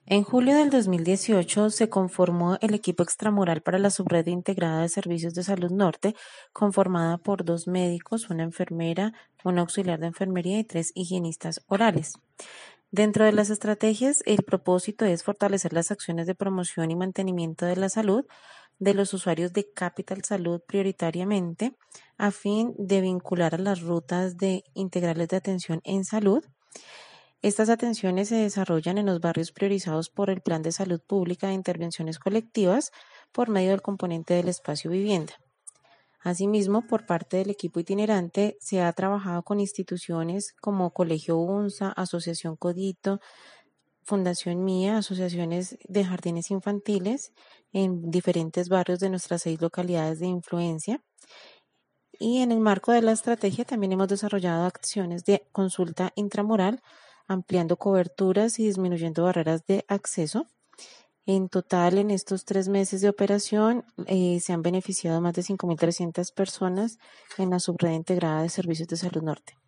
En julio del 2018 se conformó el equipo extramural para la Subred Integrada de Servicios de Salud Norte, conformada por 2 médicos, una enfermera, un auxiliar de enfermería y 3 higienistas orales. Dentro de las estrategias, el propósito es fortalecer las acciones de promoción y mantenimiento de la salud de los usuarios de Capital Salud prioritariamente, a fin de vincular a las rutas integrales de atención en salud. Estas atenciones se desarrollan en los barrios priorizados por el Plan de Salud Pública de Intervenciones Colectivas por medio del componente del espacio vivienda. Asimismo, por parte del equipo itinerante, se ha trabajado con instituciones como Colegio UNSA, Asociación Codito, Fundación Mía, asociaciones de jardines infantiles en diferentes barrios de nuestras 6 localidades de influencia. Y en el marco de la estrategia también hemos desarrollado acciones de consulta intramural, ampliando coberturas y disminuyendo barreras de acceso. En total, en estos 3 meses de operación, se han beneficiado más de 5.300 personas en la Subred Integrada de Servicios de Salud Norte.